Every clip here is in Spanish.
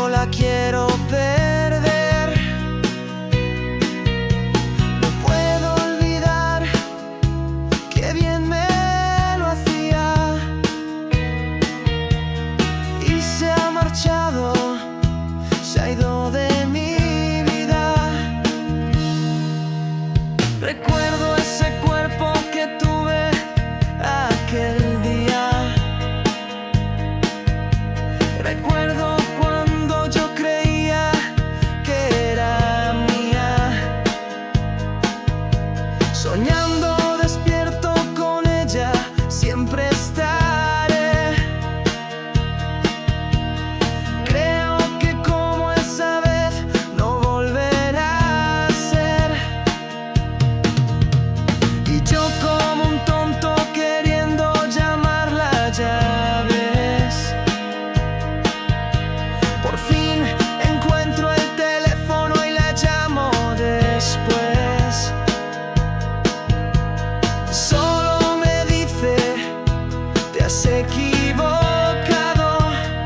no la quiero perder. No puedo olvidar que bien me lo hacía y se ha marchado, se ha ido de mi vida. Recuerdo ese cuerpo que tuve aquel día. Recuerdo cuando yo creía que era mía, soñando despierto con ella, siempre estaré. Creo que como esa vez no volverá a ser. Y yo como un tonto queriendo llamarla, ya ves. Por fin encuentro el teléfono y la llamo después. Solo me dice: te has equivocado.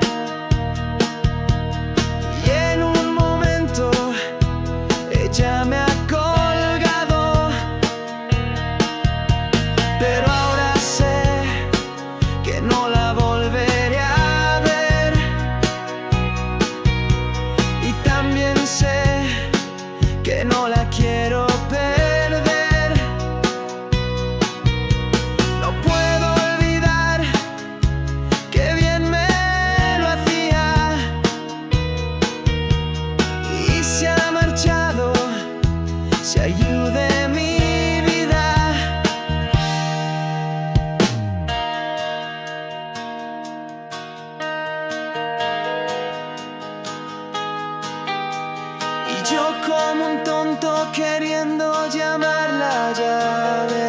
Y en un momento ella me ha colgado. Pero ahora sé que no la volveré a ver. Y también sé que no la quiero perder. No puedo olvidar que bien me lo hacía y se ha marchado, se ha ido de mi vida. Y yo como un tonto queriendo llamarla, ya ves.